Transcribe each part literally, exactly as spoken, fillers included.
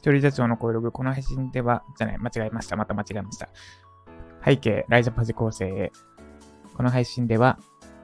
一人社長の声ログ、この配信では、じゃない、間違えました。また間違えました。背景、ライジャパ受講生へ。この配信では、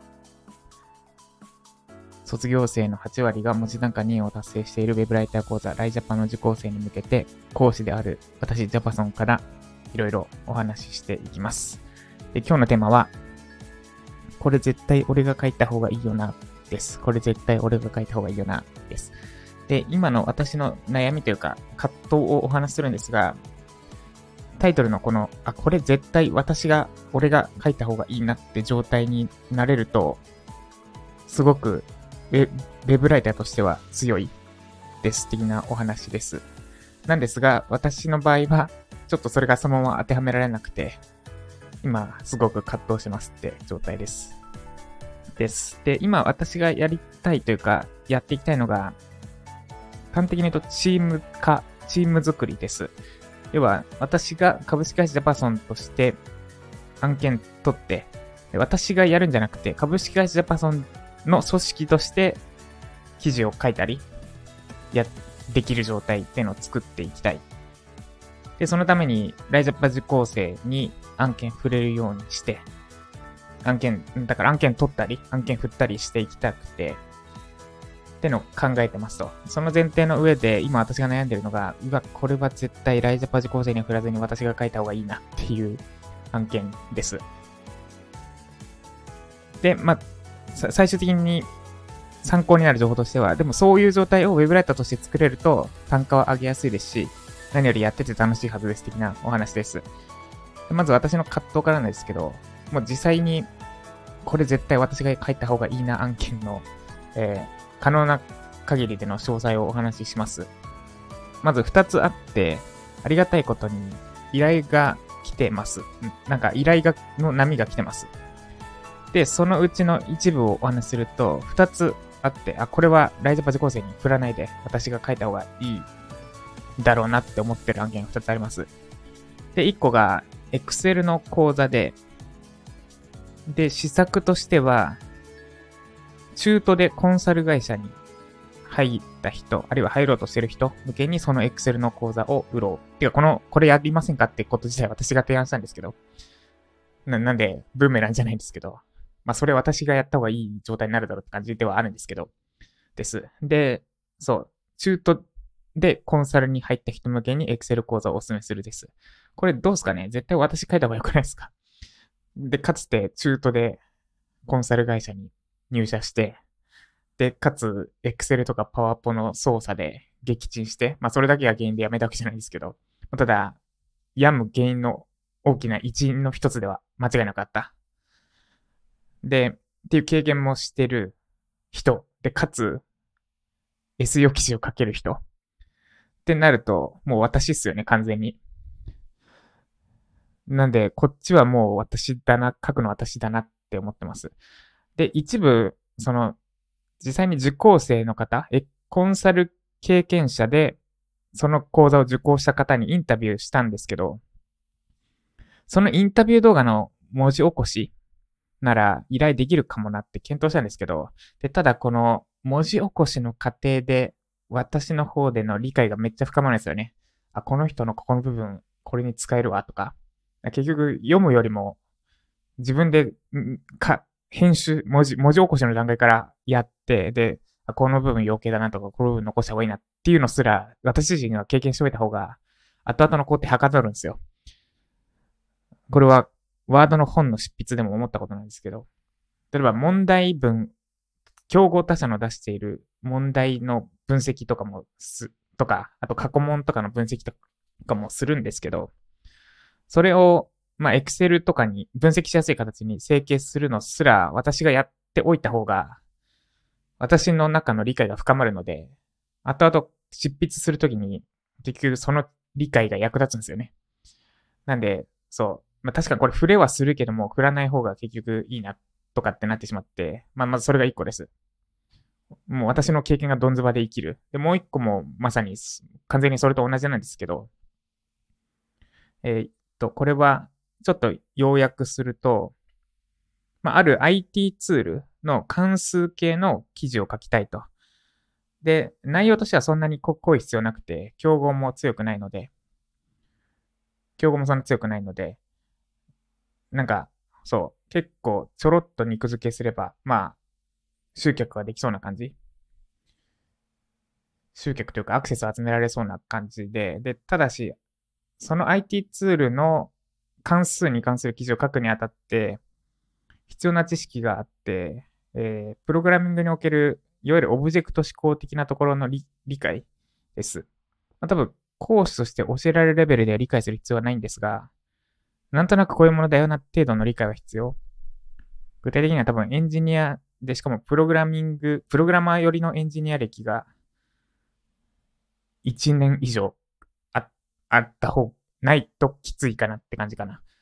卒業生のはち割が文字単価にを達成しているウェブライター講座、ライジャパの受講生に向けて、講師である私、ジャパソンからいろいろお話ししていきます。で、今日のテーマは、これ絶対俺が書いた方がいいよな、です。これ絶対俺が書いた方がいいよな、です。で、今の私の悩みというか、葛藤をお話しするんですが、タイトルのこの、あ、これ絶対私が、俺が書いた方がいいなって状態になれると、すごくウェ、ウェブライターとしては強いです的なお話です。なんですが、私の場合は、ちょっとそれがそのまま当てはめられなくて、今、すごく葛藤してますって状態です。です。で、今私がやりたいというか、やっていきたいのが、端的に言うとチーム化、チーム作りです。要は、私が株式会社ジャパソンとして案件取って、私がやるんじゃなくて、株式会社ジャパソンの組織として記事を書いたり、や、できる状態っていうのを作っていきたい。で、そのために、ライジャパ受講生に案件触れるようにして、案件、だから案件取ったり、案件振ったりしていきたくて、ってのを考えてますと。その前提の上で、今私が悩んでるのが、うわ、これは絶対ライジャパ受講生には振らずに私が書いた方がいいなっていう案件です。で、まあ、最終的に参考になる情報としては、でもそういう状態をウェブライターとして作れると単価は上げやすいですし、何よりやってて楽しいはずです的なお話です。でまず私の葛藤からなんですけど、もう実際にこれ絶対私が書いた方がいいな案件の、えー可能な限りでの詳細をお話しします。まずふたつあって、ありがたいことに依頼が来てます。なんか依頼がの波が来てます。で、そのうちの一部をお話しすると、ふたつあって、あ、これはライジャパ受講生に振らないで私が書いた方がいいだろうなって思ってる案件がふたつあります。で、いっこが Excel の講座で、で、施策としては、中途でコンサル会社に入った人、あるいは入ろうとしてる人向けにその Excel の講座を売ろう。てか、この、これやりませんかってこと自体私が提案したんですけど。な、なんで、ブーメランじゃないんですけど。まあ、それ私がやった方がいい状態になるだろうって感じではあるんですけど。です。で、そう。中途でコンサルに入った人向けに Excel 講座をお勧めするです。これどうすかね？絶対私書いた方がよくないですか？で、かつて中途でコンサル会社に入社して、で、かつ、Excel とか PowerPoint の操作で撃沈して、まあそれだけが原因で辞めたわけじゃないんですけど、ただ、病む原因の大きな一因の一つでは間違いなかった。で、っていう経験もしてる人、で、かつ、エスイーオー 記事を書ける人。ってなると、もう私っすよね、完全に。なんで、こっちはもう私だな、書くの私だなって思ってます。で、一部、その、実際に受講生の方、え、コンサル経験者で、その講座を受講した方にインタビューしたんですけど、そのインタビュー動画の文字起こしなら依頼できるかもなって検討したんですけど、で、ただこの文字起こしの過程で、私の方での理解がめっちゃ深まるんですよね。あ、この人のここの部分、これに使えるわとか。結局、読むよりも、自分で、か、編集、文字、文字起こしの段階からやって、で、この部分余計だなとか、この部分残した方がいいなっていうのすら、私自身が経験しておいた方が、後々の工程はかどるんですよ。これは、ワードの本の執筆でも思ったことなんですけど、例えば問題文、競合他社の出している問題の分析とかもす、とか、あと過去問とかの分析とかもするんですけど、それを、まあ、Excel とかに分析しやすい形に整形するのすら、私がやっておいた方が、私の中の理解が深まるので、後々執筆するときに、結局その理解が役立つんですよね。なんで、そう。まあ、確かにこれ触れはするけども、振らない方が結局いいな、とかってなってしまって、まあ、まずそれが一個です。もう私の経験がどんずばで生きる。で、もう一個もまさに完全にそれと同じなんですけど、えー、っと、これはちょっと要約すると、まあ、ある アイティー ツールの関数系の記事を書きたいと。 で、内容としてはそんなに濃い必要なくて、競合も強くないので、競合もそんな強くないので、なんか、そう、結構ちょろっと肉付けすれば、まあ、集客ができそうな感じ。集客というかアクセスを集められそうな感じで、で、ただし、その アイティー ツールの関数に関する記事を書くにあたって、必要な知識があって、えー、プログラミングにおける、いわゆるオブジェクト思考的なところの理理解です。まあ、多分、講師として教えられるレベルでは理解する必要はないんですが、なんとなくこういうものだよな程度の理解は必要。具体的には多分エンジニアで、しかもプログラミング、プログラマー寄りのエンジニア歴がいちねん以上ああった方、ないときついかなって感じかな。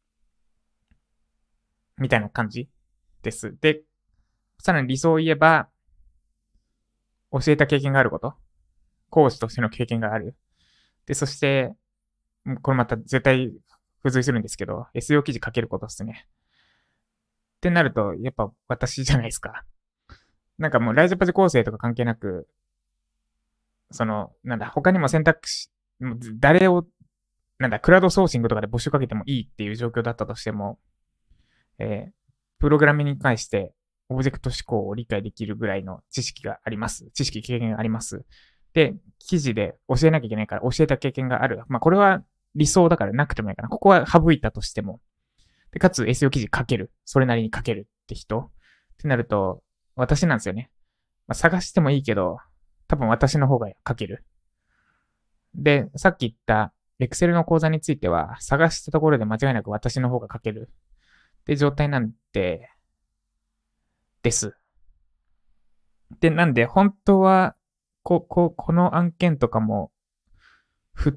みたいな感じです。で、さらに理想を言えば、教えた経験があること。講師としての経験がある。で、そして、これまた絶対付随するんですけど、エスイーオー 記事書けることですね。ってなると、やっぱ私じゃないですか。なんかもうライジャパジ構成とか関係なく、その、なんだ、他にも選択肢、誰を、なんだ、クラウドソーシングとかで募集かけてもいいっていう状況だったとしても、えー、プログラミングに関してオブジェクト思考を理解できるぐらいの知識があります。知識、経験があります。で、記事で教えなきゃいけないから教えた経験がある。まあ、これは理想だからなくてもいいかな。ここは省いたとしても。で、かつ エスイーオー 記事書ける。それなりに書けるって人ってなると、私なんですよね。まあ、探してもいいけど、多分私の方が書ける。で、さっき言った Excel の講座については、探したところで間違いなく私の方が書ける。って状態なんで、です。で、なんで、本当は、こ、こ、この案件とかも、振って、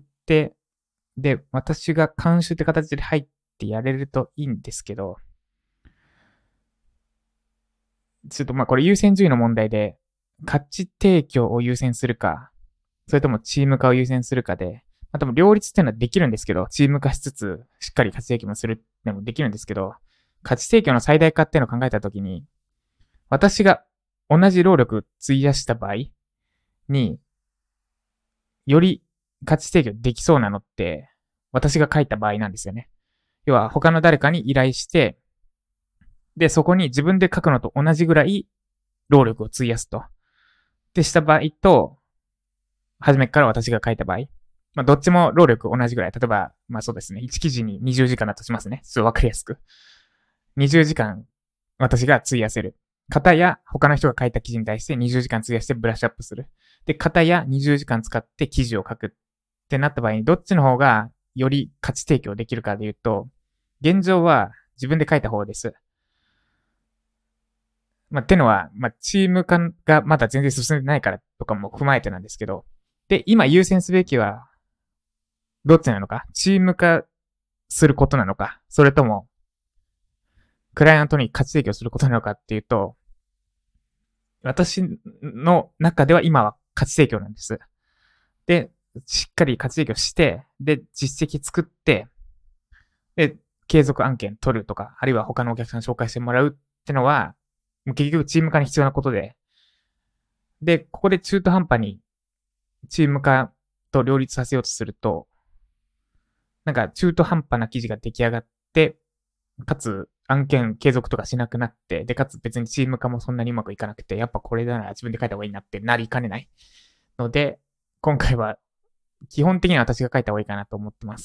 で、私が監修って形で入ってやれるといいんですけど、ちょっとまあこれ優先順位の問題で、価値提供を優先するか、それともチーム化を優先するかで、まあ多分両立っていうのはできるんですけど、チーム化しつつ、しっかり価値提供もするってもできるんですけど、価値提供の最大化っていうのを考えたときに、私が同じ労力費やした場合に、より価値提供できそうなのって、私が書いた場合なんですよね。要は他の誰かに依頼して、で、そこに自分で書くのと同じぐらい労力を費やすと。でした場合と、初めから私が書いた場合。まあ、どっちも労力同じぐらい。例えば、まあそうですね。いち記事ににじゅうじかんだとしますね。ちょっとわかりやすく。にじゅうじかん私が費やせる。方や他の人が書いた記事に対してにじゅうじかん費やしてブラッシュアップする。で、方やにじゅうじかん使って記事を書くってなった場合に、どっちの方がより価値提供できるかで言うと、現状は自分で書いた方です。まあ、ってのは、まあ、チーム化がまだ全然進んでないからとかも踏まえてなんですけど、で、今優先すべきは、どっちなのか、チーム化することなのか、それとも、クライアントに価値提供することなのかっていうと、私の中では今は価値提供なんです。で、しっかり価値提供して、で、実績作って、で、継続案件取るとか、あるいは他のお客さん紹介してもらうってのは、結局チーム化に必要なことで、で、ここで中途半端にチーム化と両立させようとすると、なんか中途半端な記事が出来上がって、かつ案件継続とかしなくなって、で、かつ別にチーム化もそんなにうまくいかなくて、やっぱこれなら自分で書いた方がいいなってなりかねないので、今回は基本的には私が書いた方がいいかなと思ってます。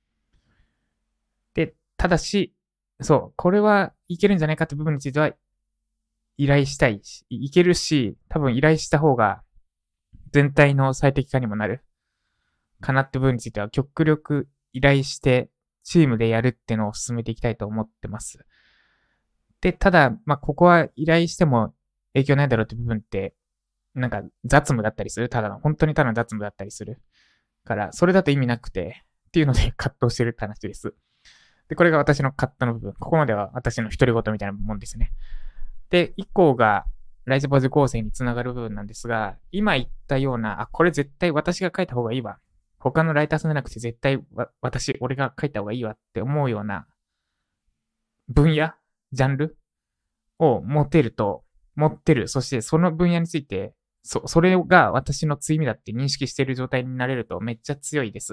で、ただし、そう、これはいけるんじゃないかって部分については依頼したいし、いけるし、多分依頼した方が全体の最適化にもなるかなって部分については極力依頼してチームでやるっていうのを進めていきたいと思ってます。で、ただ、まあ、ここは依頼しても影響ないだろうって部分って、なんか雑務だったりする。ただの、本当にただの雑務だったりする。から、それだと意味なくて、っていうので葛藤してるって話です。で、これが私の葛藤の部分。ここまでは私の独り言みたいなもんですね。で、以降が、ライズポジ構成につながる部分なんですが、今言ったような、あ、これ絶対私が書いた方がいいわ。他のライターさんじゃなくて絶対私、俺が書いた方がいいわって思うような分野、ジャンルを持てると、持ってる。そしてその分野についてそ、それが私の強みだって認識している状態になれるとめっちゃ強いです。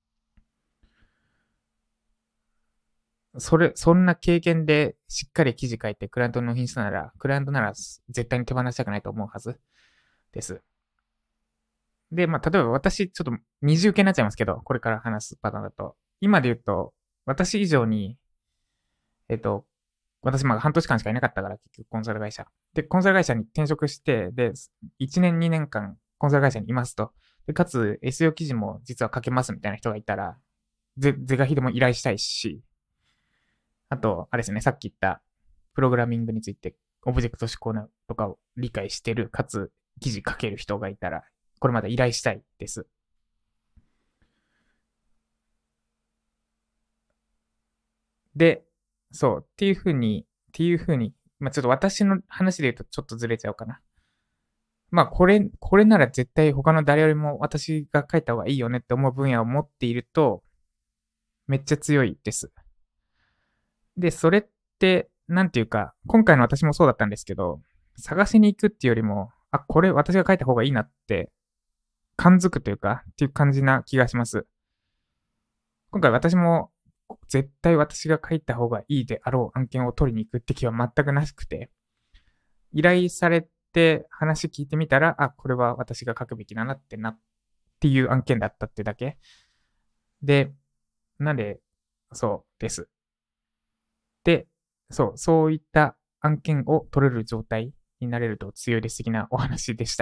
それ、そんな経験でしっかり記事書いてクライアントの納品したなら、クライアントなら絶対に手放したくないと思うはずです。で、まあ、例えば私、ちょっと二重系になっちゃいますけど、これから話すパターンだと。今で言うと、私以上に、えっと、私まあ半年間しかいなかったから、結局コンサル会社。で、コンサル会社に転職して、で、いちねんにねんかんコンサル会社にいますと。で、かつ エスイーオー 記事も実は書けますみたいな人がいたら、ぜ、是が非でも依頼したいし、あと、あれですね、さっき言ったプログラミングについて、オブジェクト思考とかを理解してる、かつ記事書ける人がいたら、これまだ依頼したいです。で、そう、っていうふうに、っていうふうに、まあちょっと私の話で言うとちょっとずれちゃうかな。まあこれ、これなら絶対他の誰よりも私が書いた方がいいよねって思う分野を持っていると、めっちゃ強いです。で、それって、なんていうか、今回の私もそうだったんですけど、探しに行くっていうよりも、あ、これ私が書いた方がいいなって、感づくというか、っていう感じな気がします。今回私も、絶対私が書いた方がいいであろう案件を取りに行くって気は全くなくて、依頼されて話聞いてみたら、あ、これは私が書くべきだなってなっていう案件だったってだけ。で、なんで、そうです。で、そう、そういった案件を取れる状態になれると強いです的なお話でした。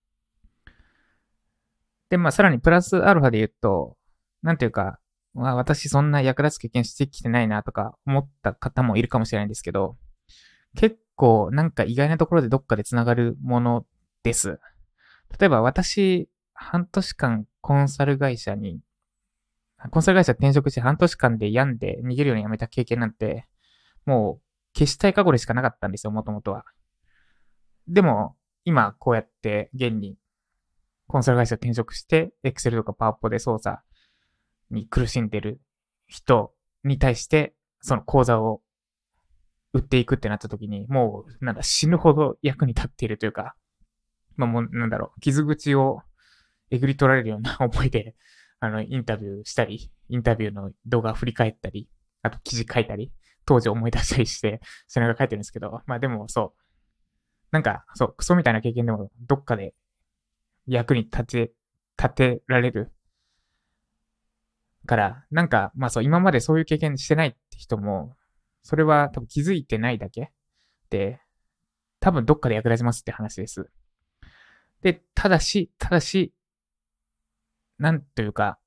で、まあ、さらにプラスアルファで言うと、なんていうか、まあ、私そんな役立つ経験してきてないなとか思った方もいるかもしれないんですけど、結構なんか意外なところでどっかで繋がるものです。例えば私、半年間コンサル会社に、コンサル会社転職して半年間で病んで逃げるように辞めた経験なんて、もう消したい過去でしかなかったんですよ、もともとは。でも、今こうやって現にコンサル会社転職して、Excel とか PowerPoint で操作に苦しんでる人に対して、その講座を売っていくってなった時に、もう、なんだ、死ぬほど役に立っているというか、まあもう、なんだろう、傷口をえぐり取られるような思いで、あの、インタビューしたり、インタビューの動画を振り返ったり、あと記事書いたり、当時思い出したりして、背中書いてるんですけど、まあでもそう、なんか、そう、クソみたいな経験でも、どっかで役に立て、立てられるから、なんか、まあそう、今までそういう経験してないって人も、それは多分気づいてないだけで、多分どっかで役立ちますって話です。で、ただし、ただし、なんというか、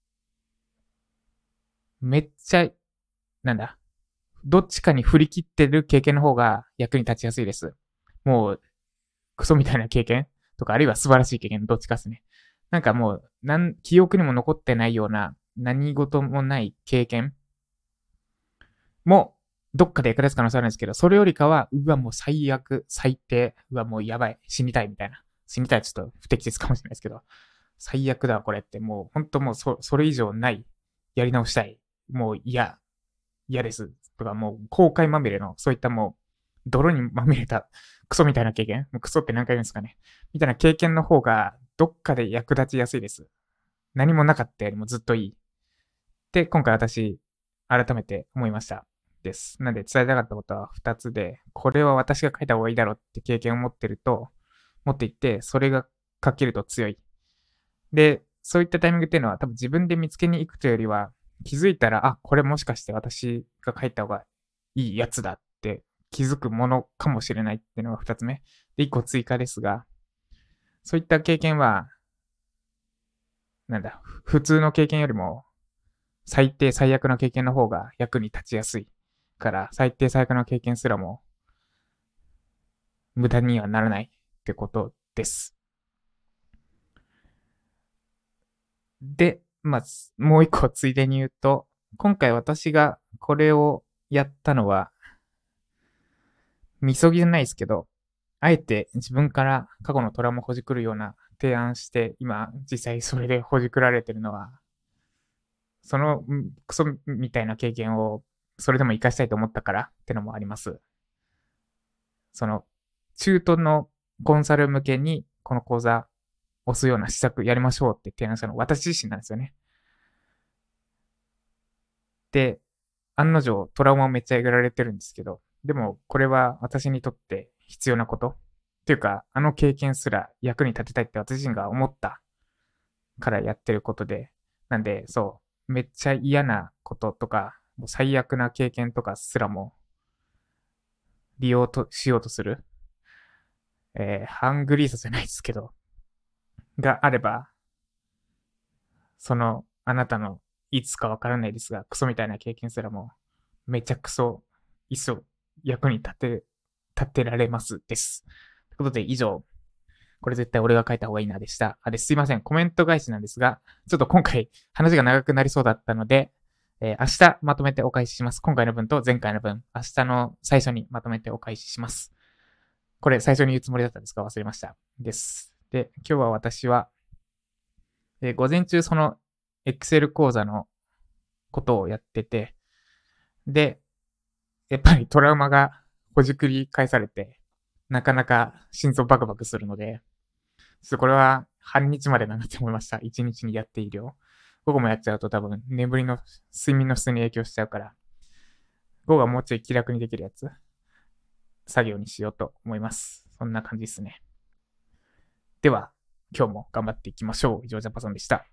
めっちゃ、なんだ、どっちかに振り切ってる経験の方が役に立ちやすいです。もう、クソみたいな経験とか、あるいは素晴らしい経験、どっちかですね。なんかもう、なん、記憶にも残ってないような、何事もない経験も、どっかで役立つ可能性あるんですけど、それよりかは、うわ、もう最悪、最低、うわ、もうやばい、死にたいみたいな。死にたいはちょっと不適切かもしれないですけど、最悪だわ、これって。もう、本当もうそ、それ以上ない。やり直したい。もう嫌、嫌です。とか、もう、後悔まみれの、そういったもう、泥にまみれた、クソみたいな経験もうクソって何回言うんですかね。みたいな経験の方が、どっかで役立ちやすいです。何もなかったよりもずっといい。で、今回私、改めて思いました。です。なんで伝えたかったことはふたつで、これは私が書いた方がいいだろうって経験を持ってると、持っていって、それが書けると強い。で、そういったタイミングっていうのは多分自分で見つけに行くというよりは、気づいたら、あ、これもしかして私が書いた方がいいやつだって気づくものかもしれないっていうのがふたつめ。で、いっこ追加ですが、そういった経験は、なんだ、普通の経験よりも最低最悪の経験の方が役に立ちやすいから、最低最悪の経験すらも無駄にはならないってことです。で、まあ、もう一個ついでに言うと、今回私がこれをやったのは、みそぎじゃないですけど、あえて自分から過去のトラウマをほじくるような提案して、今実際それでほじくられてるのは、そのクソみたいな経験をそれでも活かしたいと思ったからってのもあります。その、中途のコンサル向けにこの講座押すような施策やりましょうって提案したのは私自身なんですよね。で、案の定トラウマをめっちゃえぐられてるんですけど、でもこれは私にとって必要なこと。っていうか、あの経験すら役に立てたいって私自身が思ったからやってることで、なんで、そう、めっちゃ嫌なこととか、もう最悪な経験とかすらも利用としようとする、えー、ハングリーさじゃないですけど、があれば、その、あなたのいつかわからないですが、クソみたいな経験すらも、めちゃくそ、いっそ役に立て、立てられますです。ということで、以上、これ絶対俺が書いた方がいいなでした。あ、ですいません。コメント返しなんですが、ちょっと今回話が長くなりそうだったので、えー、明日まとめてお返しします。今回の分と前回の分、明日の最初にまとめてお返しします。これ最初に言うつもりだったんですが忘れました。です。で、今日は私は、えー、午前中その Excel 講座のことをやってて、で、やっぱりトラウマがほじくり返されて、なかなか心臓バクバクするので、ちょっとこれは半日までだなって思いました。一日にやっているよ。午後もやっちゃうと多分眠りの、睡眠の質に影響しちゃうから、午後はもうちょい気楽にできるやつ、作業にしようと思います。そんな感じですね。では、今日も頑張っていきましょう。以上、ジャパソンでした。